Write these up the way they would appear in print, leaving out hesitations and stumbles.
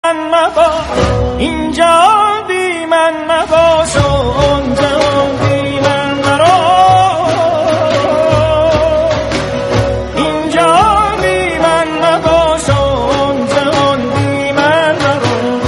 اینجا بی من نباش و اونجا بی من نرو، اینجا بی من نباش و اونجا بی من نرو.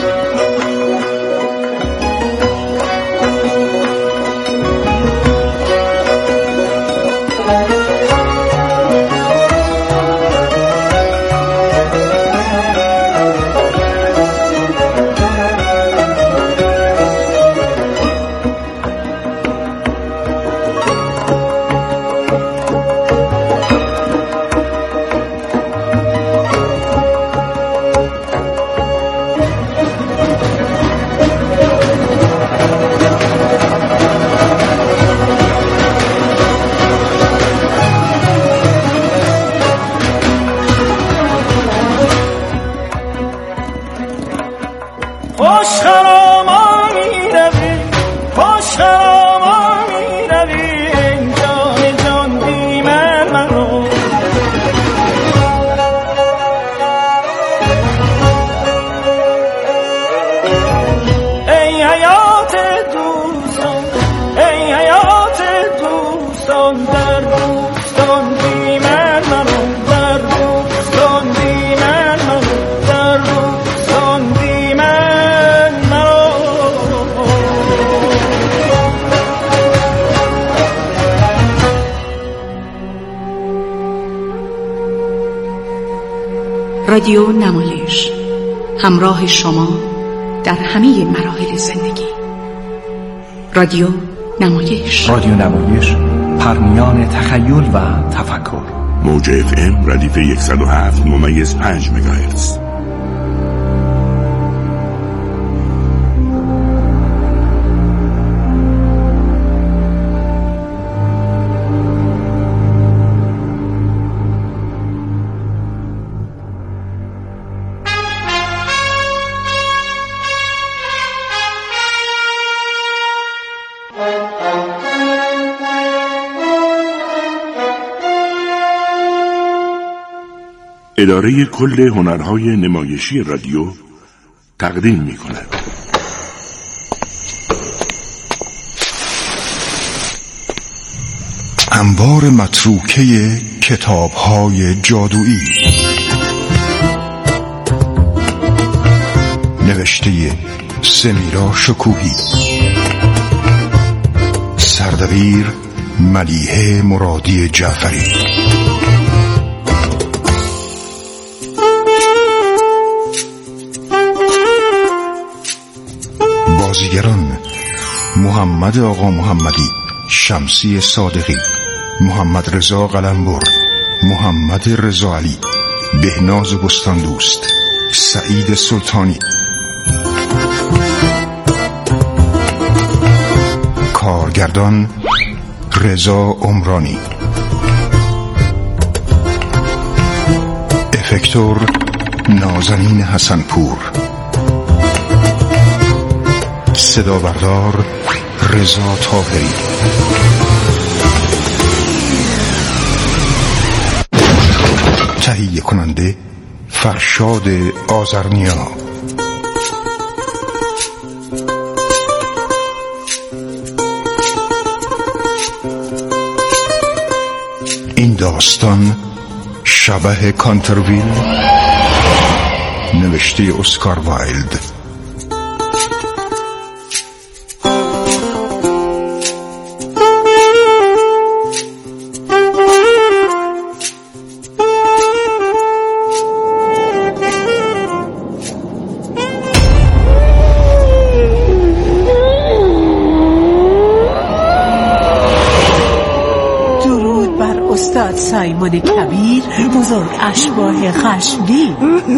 رادیو نمایش، همراه شما در همه مراحل زندگی. رادیو نمایش، رادیو نمایش، پرمیان تخیل و تفکر. موج FM ردیف 107.5 مگاهرتز. اداره کل هنرهای نمایشی رادیو تقدیم می‌کند. انبار متروکه کتاب‌های جادویی، نوشته سمیرا شکوهی، سردبیر ملیحه مرادی جعفری. بازیگران: محمد آقا محمدی، شمسی صادقی، محمد رضا قلمبر، محمد رضا علی، بهناز بستان دوست، سعید سلطانی. کارگردان: رضا عمرانی. افکتور: نازنین حسنپور. صدا بردار: رضا طاهری. تهیه کننده: فرشاد آذرنیا. این داستان شبح کانترویل، نوشته اسکار وایلد. سایمون کبیر، بزرگ اشباح خشمگین.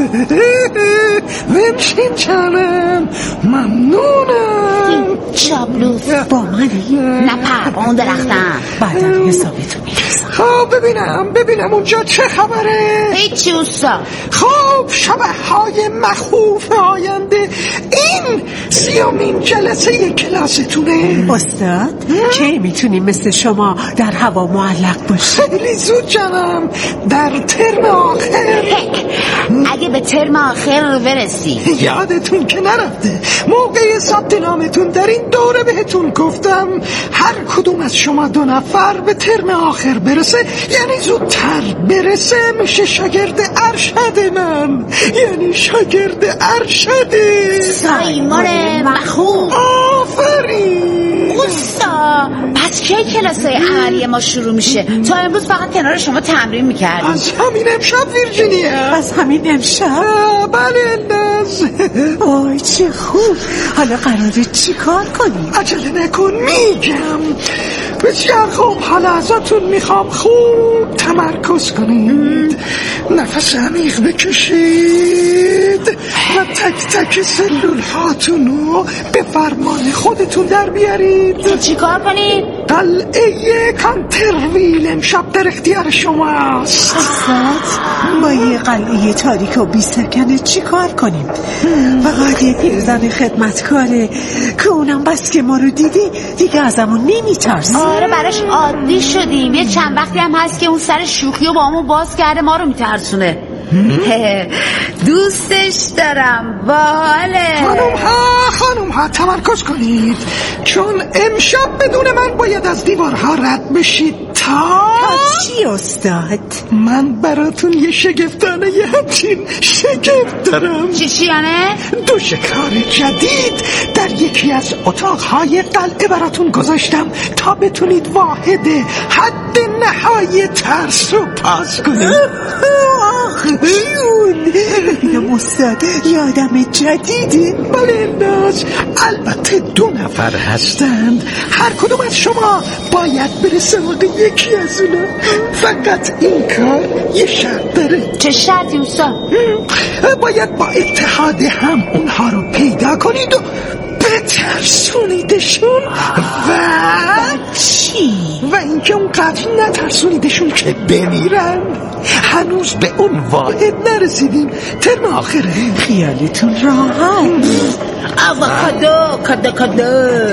بنشین چنم، ممنونم. چابلوس با منی؟ نه پروان درختم. بعدا حسابتو میرسم. خب ببینم اونجا چه خبره؟ هیچی اوستا. خب شبح های مخوف آینده این این 30مین جلسه کلاستونه. استاد کی میتونیم مثل شما در هوا معلق باشیم؟ خیلی زود جانم، در ترم آخر. اگه به ترم آخر برسی. یادتون که نرفته موقع ثبت نامتون در این دوره بهتون گفتم هر کدوم از شما 2 نفر به ترم آخر برسه، یعنی زودتر برسه، میشه شاگرد ارشد من، یعنی شاگرد ارشد سایمون مخوف. آفرین اوستا، پس کی کلاسای عملی ما شروع میشه؟ تا امروز فقط کنار شما تمرین میکردیم. از همین امشب ویرجینیا. از همین امشب؟ بله ناز. آی چه خوب. حالا قراره چی کار کنی؟ عجله نکن میگم. بسیار خوب، حالا ازتون میخوام خوب تمرکز کنید، نفس عمیق بکشید و تک تک سلول هاتونو به فرمان خودتون در بیارید. چی کار کنید؟ قلعه کانترویل امشب در اختیار شماست. استاد با یه قلعه تاریک و بی سکنه چی کار کنیم؟ فقط یه پیرزن خدمتکاره که اونم بس که ما رو دیگه ازمون نمیترسه. آره براش عادی شدیم. یه چند وقتی هم هست که اون سر شوخی و با همون باز کرده ما رو میترسونه. دوستش دارم. باله خانوم ها تمرکز کنید، چون امشب بدون من باید از دیوارها رد بشید. تا چی استاد؟ من براتون یه شگفتانه همچین شگفت دارم. چی یعنی؟ 2 شکار جدید در یکی از اتاقهای قلعه براتون گذاشتم تا بتونید واحد حد نهایی ترس رو پاس کنید. ببینم استاد یه آدم جدیده؟ بله ناز، البته 2 نفر هستند، هر کدوم از شما باید بره سراغ یکی از اونا. فقط این کار یه شرط داره. چه شرطی استاد؟ باید با اتحاد هم اونها رو پیدا کنید و بترسونیدشون. و چی؟ و اینکه اونقدر نترسونیدشون که بمیرن. هنوز به اون واحد نرسیدیم، ترم آخره. خیالتون راحت. کادو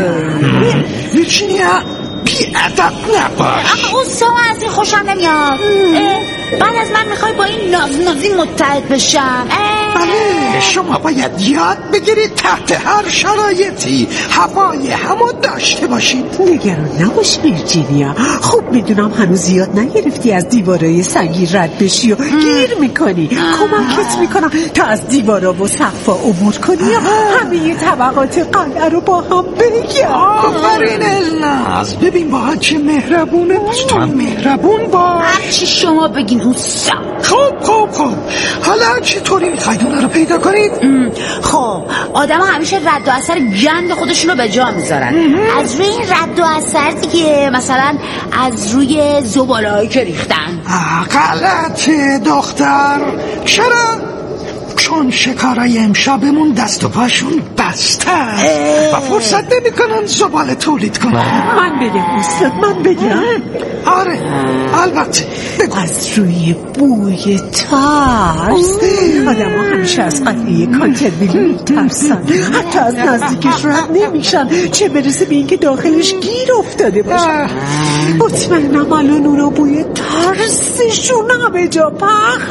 ویرجینیا بی ادب نباش. اما استاد از این خوشم نمیاد. بعد از من میخوای با این نازی متحد بشم؟ بله، شما باید یاد بگیرید تحت هر شرایطی هوای همو داشته باشید. نگران نباش ویرجینیا، خوب میدونم هنوز زیاد نگرفتی از دیوارای سنگی رد بشی و گیر میکنی. کمکت میکنم تا از دیوارا و سقفا عبور کنی و همه طبقات قلعه رو با هم بگم. آفرین الناز، ببین با چه مهربونه. پس تو هم مهربون باش. هرچی شما بگین اوستا. خوب حالا چطوری میخواید اونا رو پیدا کنید؟ خب آدم همیشه رد و اثر گند خودشون رو به جا میذارن. از روی این رد و اثر دیگه، مثلا از روی زبالهایی که ریختن. غلطه دختر. چرا؟ چون شکارای امشبمون دست و پاشون بسته و فرصت نمی کنن زباله تولید کنن. من بگم استاد، من بگم. آره البته بگو. از روی بوی ترس آدم ها همیشه از قلعه کانترویل میترسن، حتی از نزدیکش رد نمیشن، چه برسه به اینکه داخلش گیر افتاده باشن. مطمئنم الان اونا بوی ترسشون همه جا پخش.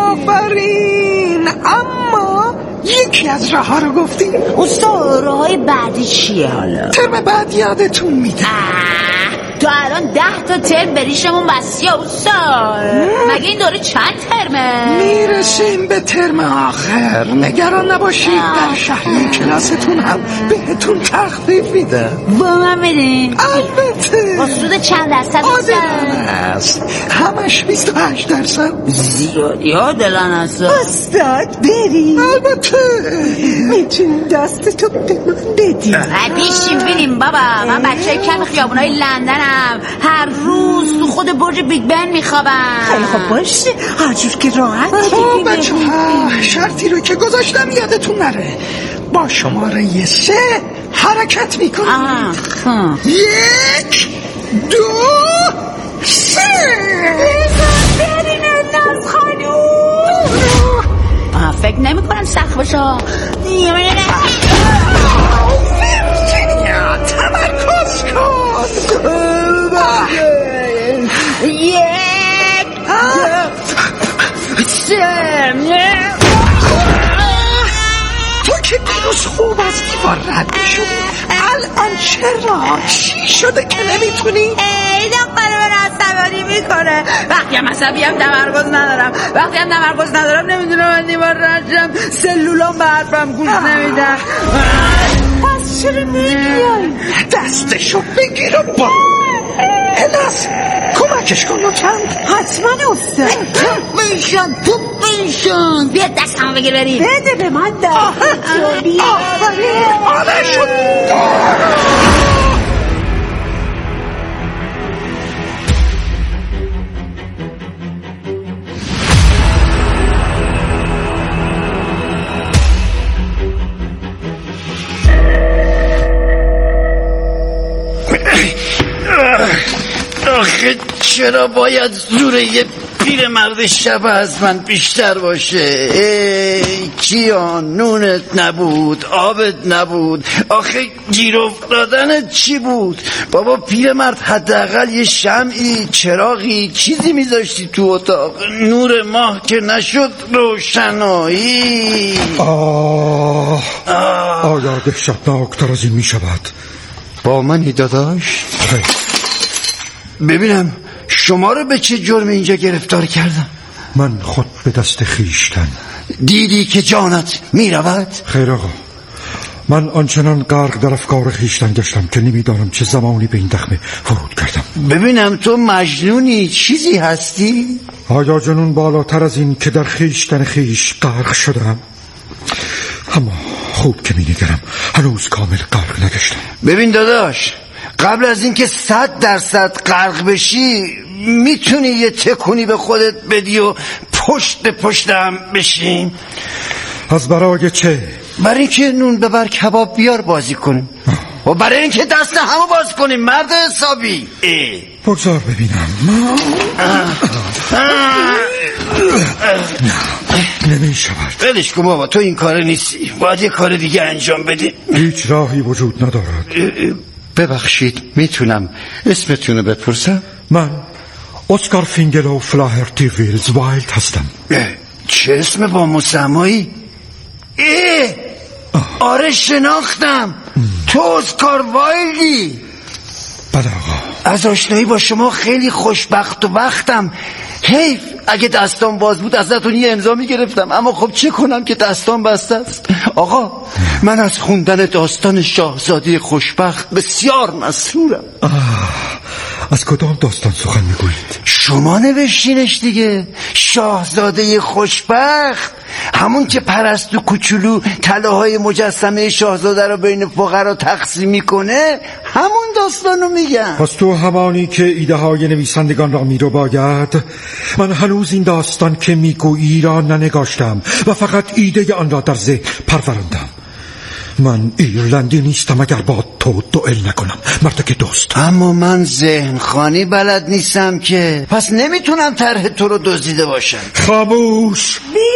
آفرین. اما یکی از راه ها رو گفتیم. استاد راه های بعدی چیه حالا؟ ترم بعد یادتون میده. تو الان 10 تا ترم بریشمون بسیه استاد. مگه این دوره چند ترمه؟ میرسیم به ترم آخر، نگران نباشید. در شهریه کلاستون هم بهتون تخفیف میده. با من بدین؟ البته. با سود چند درصد عادلانه است، همش 28%. زیادی عادلانه است استاد. بریم. البته میتونیم دستتو به من بدیم. بیشیم بریم بابا. من بچه کم خیابونای لندنم، هر روز تو خود برج بیگ بن میخوابم. خیلی خوب باشه، هر جور که راحت. بچه ها، شرطی رو که گذاشتم یادتون نره. با شماره 3 حرکت میکنید. 1 2 3. برین الناز خانوم. فکر نمی کنم سخت باشه. باز کن. یک تو که دیروز خوب از دیوار رد شدی، الان چرا؟ چی شده که نمیتونی؟ ای دختر من عصبانی میکنه. وقتی هم عصبی هم تمرکز ندارم نمیدونم من دیوار رد شم. سلولام به حرفم گوش نمیدن. پس چرا نمیای؟ دستشو بگیر و با الهاس کمکش کن لطفاً. حتما استاد. توپ بنشون بیا دستم بگیر بریم. بده به من دست. بیا آره شد. آخه چرا باید زور یه پیرمرد شب از من بیشتر باشه؟ کیا نونت نبود، آبت نبود، آخه گیر افتادنت چی بود؟ بابا پیرمرد حداقل یه شمعی، چراغی، چیزی میذاشتی تو اتاق. نور ماه که نشد روشنایی. آیا دهشتناکتر از این میشود؟ با منی داداش؟ ببینم شما رو به چه جرم اینجا گرفتار کردم؟ من خود به دست خیشتن. دیدی که جانت میرود؟ خیر آقا، من آنچنان غرق در افکار خیشتن گشتم که نمیدانم چه زمانی به این دخمه فرود کردم. ببینم تو مجنونی، چیزی هستی؟ آیا جنون بالاتر از این که در خیشتن خیش غرق شدم؟ اما خوب که می‌نگرم هنوز کامل غرق نگشتم. ببین داداش، قبل از اینکه 100% غرق بشی میتونی یه تکونی به خودت بدی و پشت هم بشیم. از برای چه؟ برای اینکه نون ببر کباب بیار بازی کنیم و برای اینکه دست همو باز کنیم مرد حسابی. بگذار ببینم. نمی شود. ولش کن بابا، تو این کار نیستی، باید یه کار دیگه انجام بدی. هیچ راهی وجود ندارد. ببخشید میتونم اسمتونو بپرسم؟ من اسکار فینگلو فلاهرتی ویلز وایلد هستم. چه اسم با مسمایی؟ آره شناختم. تو اسکار وایلدی؟ بله آقا. از آشنایی با شما خیلی خوشبخت و وقتم. حیف اگه دستان باز بود ازتون یه امضا میگرفتم، اما خب چه کنم که دستان بسته است. آقا من از خوندن داستان شاهزاده خوشبخت بسیار مسرورم. از کدام داستان سخن میگویید؟ شما نوشتینش دیگه، شاهزاده خوشبخت. همون که پرستو کوچولو طلاهای مجسمه شاهزاده رو بین فقرا تقسیم میکنه، همون داستانو میگم. پس تو همانی که ایده های نویسندگان را میرو باید. من هنوز این داستان که میگویی را ننگاشتم و فقط ایده آن را در ذهن پروراندم. من ایرلندی نیستم اگر با تو دوئل نکنم، مرد که دوست. اما من ذهن خانی بلد نیستم که، پس نمیتونم طرح تو رو دزدیده باشم. خاموش.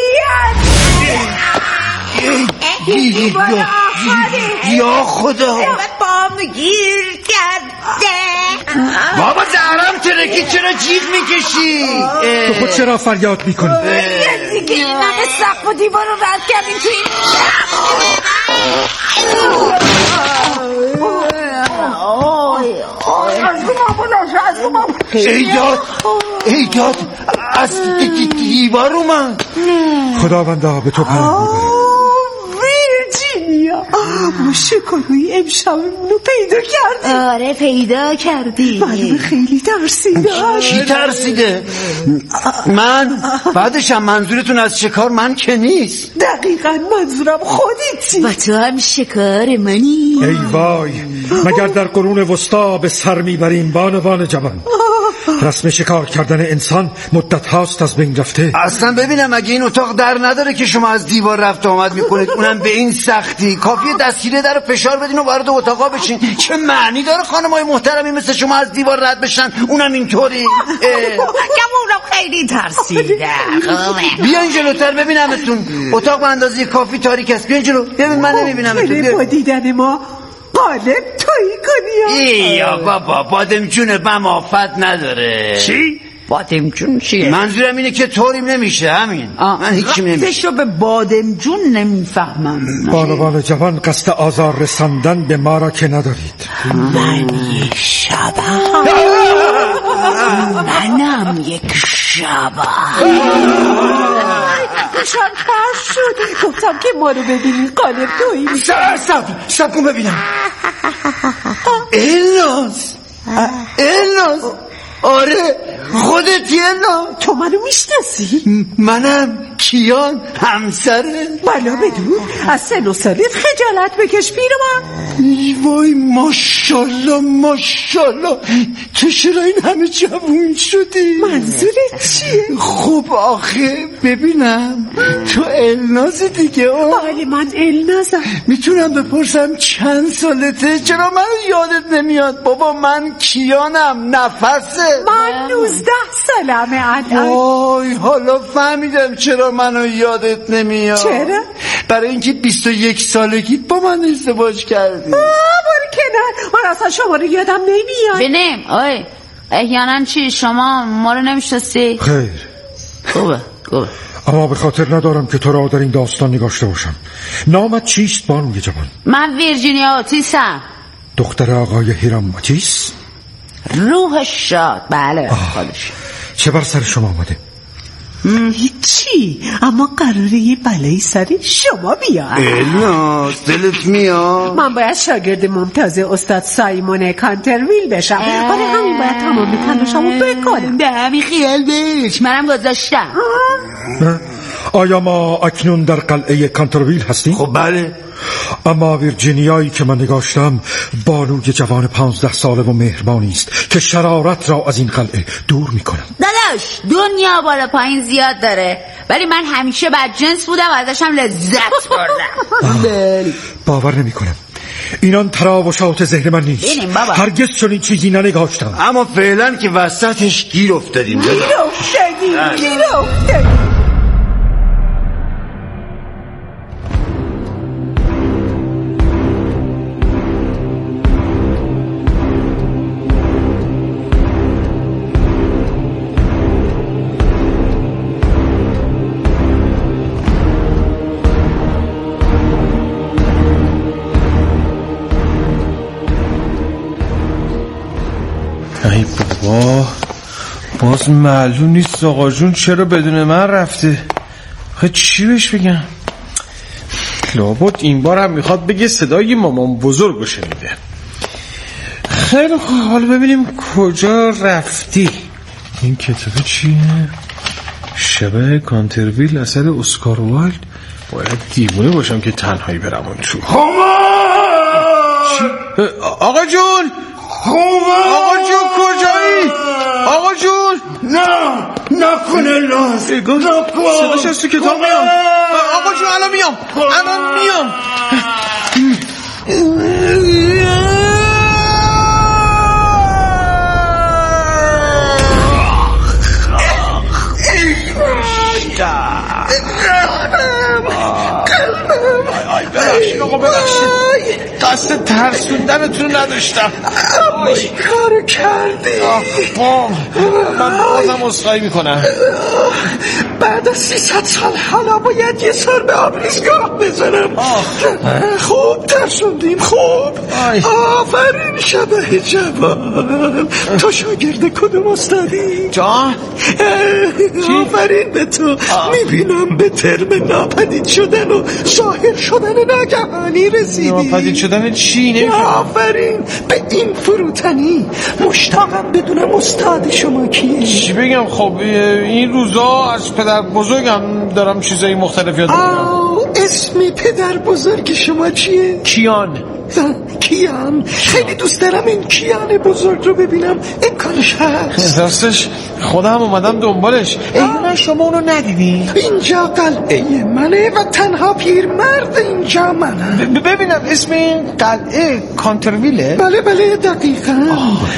یا خدا، بام گیر کرده. بابا زهرم ترکی، چرا جیغ میکشی؟ تو خود چرا فریاد میکنی؟ دیگه این همه سقف و دیوار رو رد کردیم تو این ایداد از دیوار اومد. خداوندا به تو پناه میبرم. ویرجینیا، ما شکلوی امشبمونو پیدا کردیم. آره پیدا کردی. من خیلی ترسیدم. کی ترسیده؟ من؟ بعدشم منظورتون از شکار من که نیست. دقیقا منظورم خودتی. و تو هم شکار منی. ای وای، مگر در قرون وسطا به سر میبریم بانوان جوان؟ رسم شکار کردن انسان مدت هاست از بین رفته. اصلا ببینم اگه این اتاق در نداره که شما از دیوار رفت آمد میکنید، اونم به این سختی، کافیه دستگیره در فشار بدین و وارد اتاقا بشین. چه معنی داره خانمای محترمی مثل شما از دیوار رد بشن، اونم اینطوری؟ گمونم خیلی ترسیده. بیاین جلوتر ببینمتون. اتاق به اندازه کافی تاریک است. بیاین جلو. ببین من نمیبینمتون. با دیدن ما قالب تویی کنی. یا بابا بادمجون من آفت نداره. چی؟ بادمجون چیه؟ منظورم اینه که طوریم نمیشه همین. من هیچیم نمیشه. رفتشو به بادمجون نمیفهمم. بانوان جوان قصد آزار رساندن به ما را که ندارید. من یک شبح، منم یک شبح. داشتم فرش شد. گفتم که ما رو ببینی قالب تویی. سب کن ببینم. الناز آره خودتی الناز. تو منو میشناسی؟ منم کیان همسره. بلا بدون از سن و سالت خجالت بکش پیرمرد. وای ماشالله تو چرا این همه جوون شدی؟ منظورت چیه؟ خب آخه ببینم تو النازی دیگه. بله من النازم. میتونم بپرسم چند سالته؟ چرا منو یادت نمیاد؟ بابا من کیانم نفسه. من 19 سالمه الان. وای حالا فهمیدم چرا منو یادت نمیاد. چرا؟ برای اینکه 21 سالگی با من ازدواج کردی. برو کنار، من اصلا شما رو یادم نمیاد. بینیم آی احیانا چی شما ما رو نمیشناسی؟ خیر خوبه اما به خاطر ندارم که تو را در این داستان نگاشته باشم. نامت چیست بانوی جوان؟ من ویرجینیا اوتیسم. دختر آقای هیرام اوتیس؟ روحش شاد. بله خودش. چه بر سر شما آمده؟ هیچی، اما قراره یه بلایی سر شما بیاد. الناز دلت میاد؟ من باید شاگرد ممتاز استاد سایمون کانترویل بشم. برای همین باید تمام تلاشمو بکنم. به همین خیال بش منم گذاشتم. آیا ما اکنون در قلعه کانترویل هستیم؟ خب بله. اما ویرجینیایی که من نگاشتم بانوی جوان 15 ساله و مهربانی است که شرارت را از این قلعه دور میکنم. داداش دنیا بالا پایین زیاد داره، ولی من همیشه بدجنس بودم و ازشم لذت بردم. باور نمیکنم اینان تراوشات ذهن من نیست. هرگز چنین چیزی ننگاشتم. اما فعلا که وسطش گیر افتادیم. ای بابا باز معلوم نیست آقا جون چرا بدون من رفته. خیلی چی بهش بگم؟ لابد این بار هم میخواد بگه صدای مامان بزرگو شنیده. خیلی خوب حالا ببینیم کجا رفتی. این کتابه چیه؟ شبه کانترویل اثر اسکار وایلد. باید دیوونه باشم که تنهایی برم اون تو. آقا جون آقا جون کجایی؟ آقا جون نکنه لاز صداش از تو کتاب میام. آقا جون الان میام. ببخشید قصد ترسوندنتون نداشتم. اما این کارو کردی. من بازم عذرخواهی میکنم. بعد از 300 سال حالا باید یه سر به آبریزگاه بزنم. خوب ترسوندیم. خوب آفرین شبه جوان. تو شاگرد کدوم استادی؟ جان آفرین به تو. میبینم به ترم ناپدید شدن و ظاهر شدن ناگهانی رسیدی. ناپدید شدن چی؟ آفرین به این فروتنی. مشتاقم بدونم استاد شما کیه. چی بگم؟ خب این روزا از پدر بزرگم دارم چیزایی مختلف یاد میگیرم. اسم پدر بزرگ شما چیه؟ کیان. خیلی دوست دارم این کیان بزرگ رو ببینم. امکانش هست؟ راستش خودم اومدم دنبالش. من شما اونو ندیدی؟ اینجا قلعه منه و تنها پیرمرد اینجا منم. ببینم اسم این قلعه کانترویله؟ بله دقیقاً.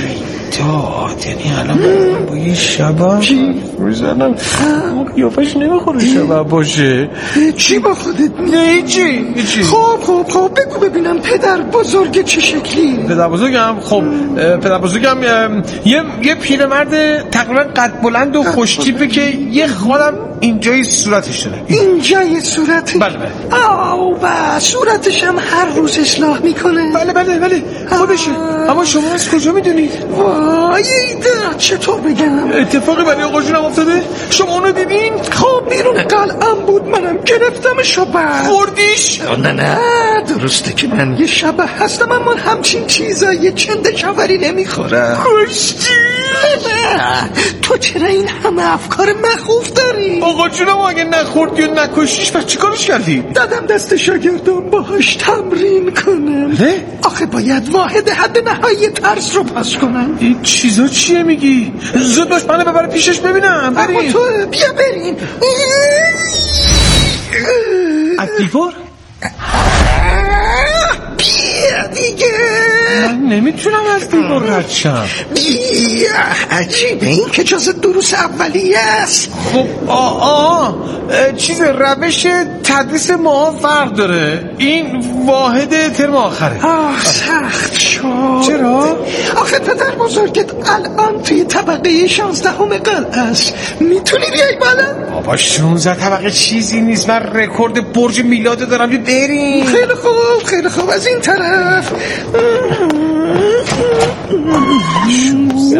داد. یعنی الان با یه شبا میزنم قیافش نمیخوره شبا باشه. چی با خودت هیچی. خب بگو ببینم پدر بزرگ چه شکلی؟ پدر بزرگم یه پیرمرد تقریبا قد بلند و خوشتیپه که یه خالم اینجای صورتش داره. اینجای صورتش؟ بله. و صورتش هم هر روز اصلاح میکنه؟ بله خودشه. اما شما از کجا میدونید؟ وای ایده چطور بگم؟ اتفاقی برای آقا جونم افتاده؟ شما اونو دیدین؟ خب بیرون قلعم بود، منم گرفتمش و بعد خوردیش؟ نه درسته که من یه شبه هستم اما همچین چیزایی چنده شوری نمیخورم. کشتی؟ نه تو چرا این همه افکار مخوف داری؟ آقا جونم اگه نخوردی و نکشتیش پس چی کارش کردی؟ دادم دست شاگردم باهاش تمرین کنم. آخه باید واحد حد نهایی ترس رو پس کنم. این چیزا چیه میگی؟ زود باش منو ببر پیشش ببینم. اما تو بیا بریم. از دیوار؟ بیا دیگه. من نمیتونم از دیوار رد شم. بیا. عجیبه این که جز دروس اولیه است. خب چیز روش تدریس ما فرق داره. این واحد ترم آخره. سخت شد. چرا؟ آخه پدر بزرگت الان توی طبقه 16 قلعه است. میتونی بیای بالا؟ بابا 16 طبقه چیزی نیست. من رکورد برج میلاد دارم. بریم. خیلی خوب از این طرف. 16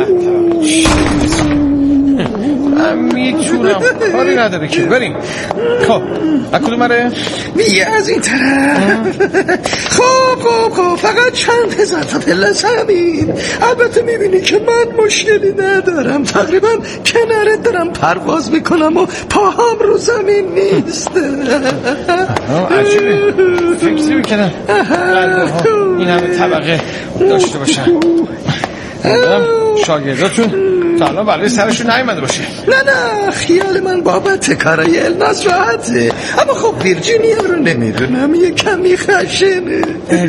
من میتونم کاری نداره که بریم. خب از کدوم مره؟ بیا از این طرف. خب فقط چند هزار تا پله زمین. البته میبینی که من مشکلی ندارم. تقریبا کنارت دارم پرواز میکنم و پاهام رو زمین نیست. عجیبه فکری میکنم این همه طبقه داشته باشن. شاگرداتون تا الان برای سرشون نیامده باشه. نه خیال من بابت کارای الناز راحته. اما خب ویرجینیا رو نمیدونم یه کمی خشنه.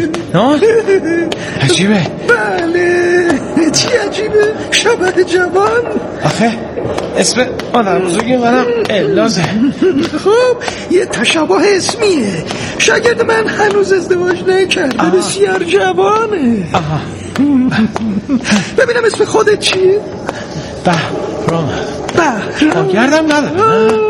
عجیبه. بله چی عجیبه؟ شبه جوان. آخه اسم آدم بزرگی منم النازه. خب یه تشابه اسمیه. شاگرد من هنوز ازدواج نکرده. بسیار جوانه. ببینم اسم خودت چیه؟ بهرام. گردم نداره.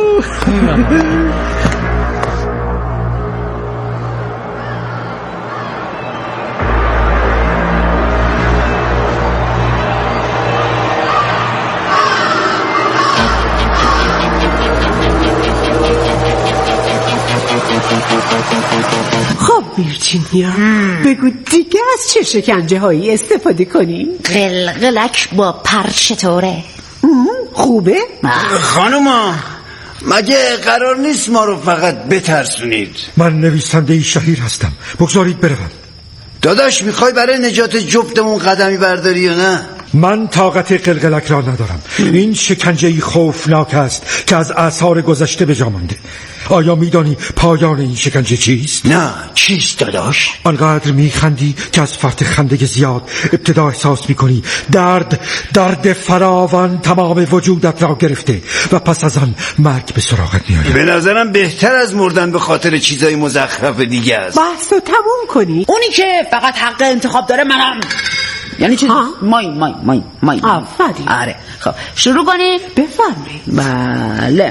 خب ویرجینیا بگو دیگه از چه شکنجه هایی استفاده کنی؟ قلقلک با پر چطوره؟ خوبه؟ خانوما مگه قرار نیست ما رو فقط بترسونید؟ من نویسنده شهیر هستم، بگذارید بروم. داداش میخوای برای نجات جفتمون قدمی برداری یا نه؟ من طاقت قلقلک را ندارم. این شکنجه‌ای خوفناک است که از آثار گذشته به جا مانده. آیا میدانی پایان این شکنجه چیست؟ نه چیست داداش؟ آنقدر میخندی که از فرط خنده زیاد ابتدا احساس میکنی درد فراوان تمام وجودت را گرفته و پس از آن مرگ به سراغت میآید. به نظرم بهتر از مردن به خاطر چیزای مزخرف دیگه است. بحثو تموم کنی. اونی که فقط حق انتخاب داره منم. یعنی چیز مای آفرین. آره خب شروع کنیم. بفرمایید. بله.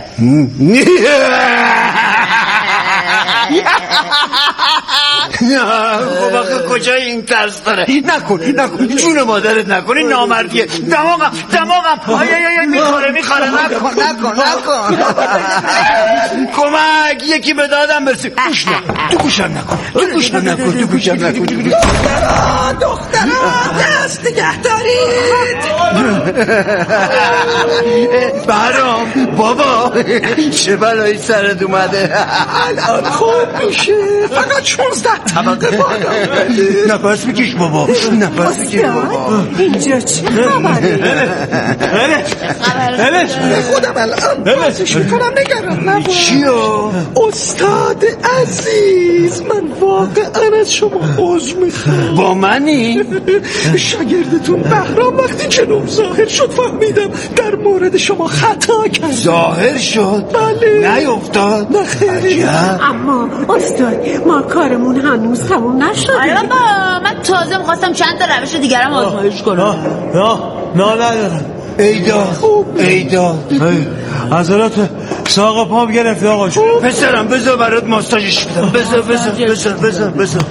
خب آخه کجای این ترس داره؟ نکن جون مادرت نکن. این نامردیه. دماغم آی میخوره. نکن کمک یکی به دادم برسی. تو گوشم نکن. دخترم دست نگه دارید. بهرام بابا چه بلایی سرت اومده؟ الان خوب میشه. فقط 16 طبقه بالا. نفس بکش بابا. اینجا چه خبره؟ خودم الان بازش میکنم نگران نباش. چیو؟ استاد عزیز من واقعا از شما عذر میخوام. با منی؟ شاگردتون بهرام وقتی جلوم ظاهر شد فهمیدم در مورد شما خطا کرد. ظاهر شد؟ بله. نیفتاد؟ نه خیلی. اما استاد ما کارمون هنوز تموم نشده. بابا من تازه میخواستم چند تا روش دیگرم آزمایش کنم. نه ندارم. ایداد عضلات ساق پام گرفته آقا جون. پسرم بذار برات ماساژش بدم. بذار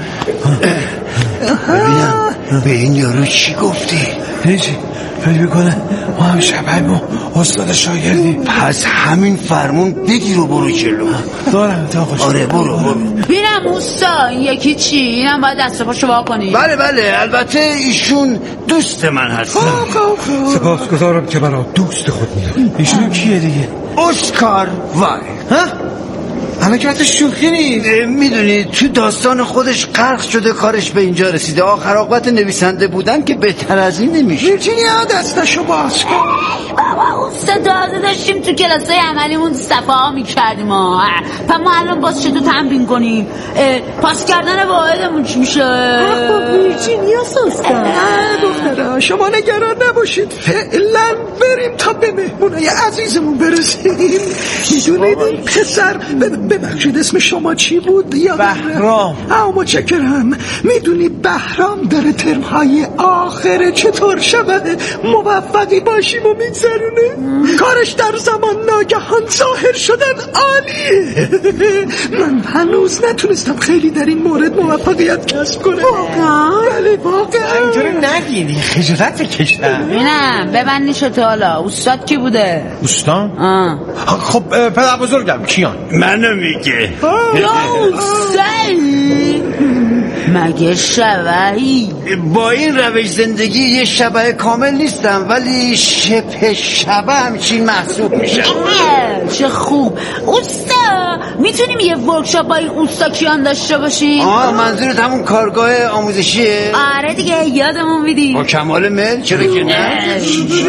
ببینم به این یارو چی گفتی؟ هیچی فکر میکنه ما هم شبه ما استاد شاگردی. پس همین فرمون بگیر و برو جلو. دارم تا آقا. آره برو. ببینم اوستا این یکی چی؟ اینم باید دست پاشو وا کنی. بله البته ایشون دوست من هست. سپاسگزارم که برای دوست خود میاد. ایشون کیه دیگه؟ اسکار وای. الان که شوخی نیست. میدونی تو داستان خودش غرق شده کارش به اینجا رسیده. آخر عاقبت نویسنده بودن که بهتر از این نمیشه. ویرجینیا دستشو باز کن. بابا استاد تازه داشتیم تو کلاسای عملیمون صفحه‌ها میکردیم. پس ما الان باز چطور تمرین کنیم؟ پاس کردن واحدمون چی میشه؟ ویرجینیا استاد. دخترها شما نگران نباشید. فعلا بریم تا به مهمونای عزیزمون برسیم. میدونید این پسر ببخشید اسم شما چی بود؟ بهرام. متشکرم. میدونی بهرام داره ترمهای آخره چطور شبه موفقی باشیم و میگذرونه. کارش در زمان ناگهان ظاهر شدن عالیه. من هنوز نتونستم خیلی در این مورد موفقیت کسب کنم. بله واقعا. اینجوری نگیری خجالت بکشم. ببینم ببندی چطور حالا استاد کی بوده؟ استاد؟ خب پدر بزرگم کیان؟ منو میگه. مگه شبهی؟ با این روش زندگی یه شبه کامل نیستم ولی شبه شبه همچین محسوب میشم. چه خوب. اوستا میتونیم یه ورکشاپ با این اوستا کیان داشته باشیم؟ منظورت همون کارگاه آموزشیه؟ آره دیگه یادمون میدی. با کمال میل چرا که نه؟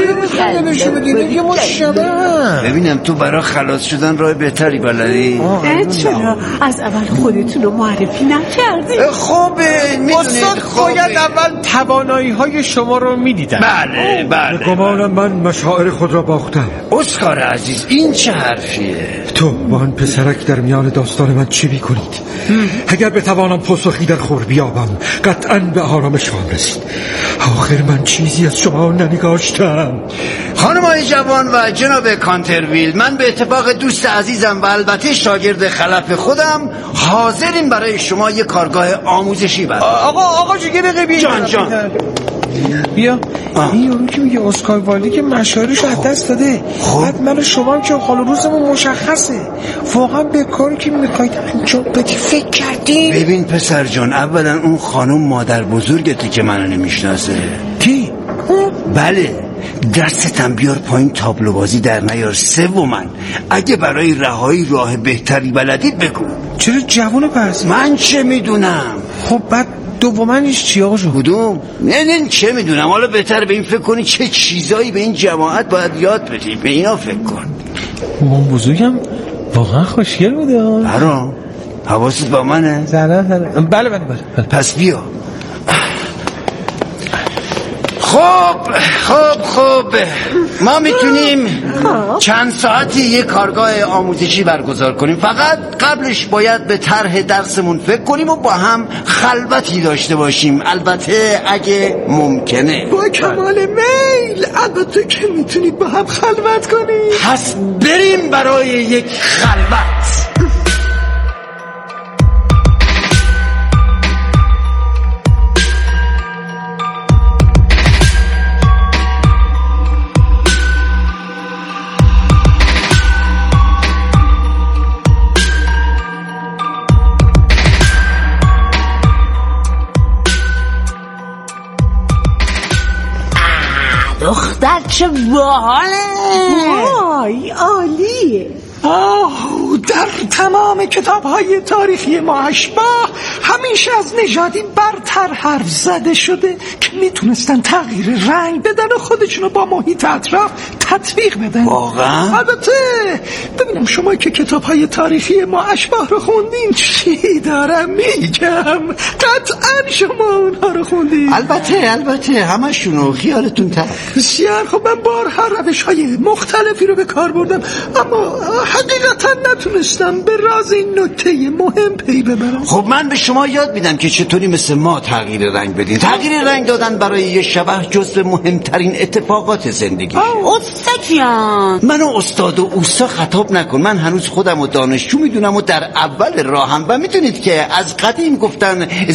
ببینم تو برای خلاص شدن راه بهتری بلدی؟ چرا از اول خودتون رو معرفی نکردی؟ خب استاد باید اول توانایی های شما رو میدیدم. بله گمانم من مشاعر خود را باختم. اسکار عزیز این چه حرفیه؟ تو با آن پسرک در میان داستان من چی میکنید؟ اگر بتوانم پاسخی در خور بیابم قطعا به آرامش خواهم رسید. آخر من چیزی از شما ننگاشتم. خانمای جوان و جناب کانترویل، من به اتفاق دوست عزیزم و البته شاگرد خلف خودم حاضریم برای شما یک کارگاه آموزشی برم. آقا چه دقیقه بیا. جان بیا. این یارو که میگه اسکار والدی که مشاعرش از دست داده. بعد من و شما هم که حال روزمون مشخصه. واقعا به کاری که میخواید انجام بدی فکر کردی؟ ببین پسر جان، اولا اون خانم مادر بزرگتی که منو نمیشناسه. کی؟ بله دستتم بیار پایین تابلو بازی در نیار. سوماً اگه برای رهایی راه بهتری بلدی بگو. چرا جوونه پس؟ من چه میدونم. خب بعد دومنش چی آقا جون؟ کدوم؟ نه چه میدونم. حالا بهتر به این فکر کنی چه چیزایی به این جماعت باید یاد بدی. به اینا فکر کن. مام بزرگم واقعا خوشگل بوده. برام حواست با منه؟ زنه. بله. پس بیا. خب ما میتونیم چند ساعتی یک کارگاه آموزشی برگزار کنیم. فقط قبلش باید به طرح درسمون فکر کنیم و با هم خلوتی داشته باشیم. البته اگه ممکنه. با کمال میل. البته که میتونید با هم خلوت کنیم. پس بریم برای یک خلوت. دختر چه باحاله. وای عالیه. در تمام کتاب‌های تاریخی ما اشباح همیشه از نژادی برتر حرف زده شده که میتونستن تغییر رنگ بدن و خودشونو با محیط اطراف تطبیق بدن. واقعا؟ البته ببینم شما که کتاب‌های تاریخی ما اشباح رو خوندین چی دارم میگم، قطعا شما اونها رو خوندین. البته همشونو، خیالتون تر. بسیار خب، من بارها روش‌های مختلفی رو به کار بردم، اما حقیقتا نتونستم به راز این نکته مهم پی ببرم. خب من به شما یاد میدم که چطوری مثل ما تغییر رنگ بدین. تغییر رنگ دادن برای یه شبح جزو مهمترین اتفاقات زندگیشه. استاد جان، منو استاد و اوستا خطاب نکن، من هنوز خودم و دانشجو میدونم و در اول راهم و میدونید که از قدیم گفتن